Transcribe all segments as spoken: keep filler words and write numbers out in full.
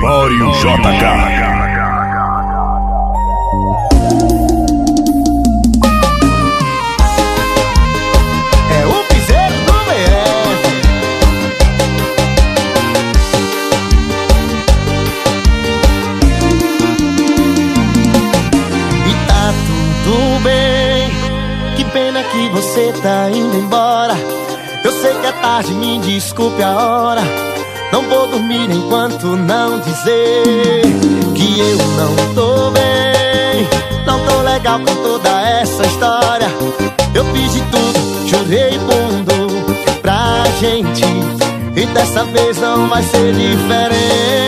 Gregório J K. Que você tá indo embora. Eu sei que é tarde, me desculpe a hora. Não vou dormir enquanto não dizer que eu não tô bem. Não tô legal com toda essa história. Eu fiz de tudo, jurei o mundo pra gente, e dessa vez não vai ser diferente.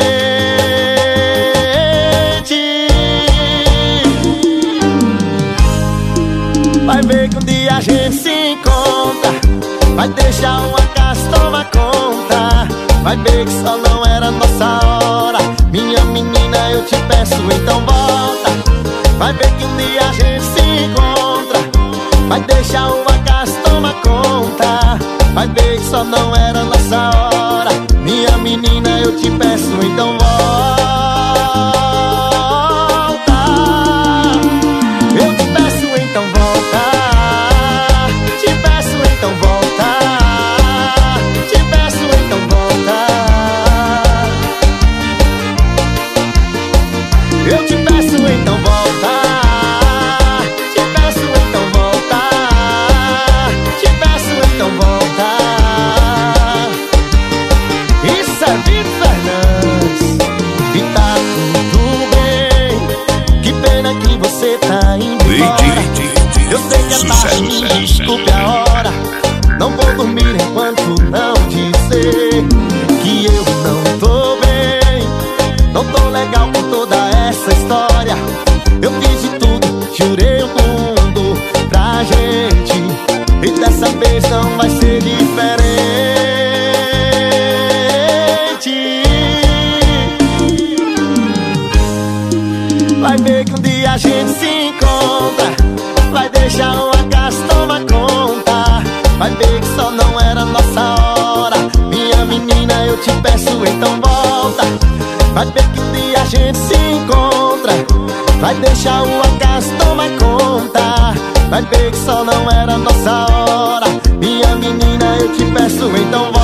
Vai ver que um dia a gente se encontra. Vai deixar uma casa tomar conta. Vai ver que só não era nossa hora. Minha menina, eu te peço, então volta. Vai ver que um dia a gente se encontra. Vai deixar uma casa tomar conta. Vai ver que só não era nossa hora. Minha menina, eu te peço, então volta. Eu te peço, então volta. Eu te peço, então volta. Te peço, então volta. Te peço, então volta. Isso é Vitor Fernandes. E tá tudo bem. Que pena que você tá indo embora. Eu sei que é tarde, me desculpe a hora. Não vou dormir enquanto não dizer que eu não tô bem. Não tô legal com toda essa história. Eu fiz de tudo, jurei o mundo pra gente, e dessa vez não vai ser diferente. Vai ver que um dia a gente se encontra. Vai deixar uma casa tomar conta. Vai ver que só não era nossa hora. Minha menina, eu te peço, então volta. Vai ver que um dia a gente se encontra. Vai deixar o acaso tomar conta. Vai ver que só não era nossa hora. Minha menina, eu te peço, então volta.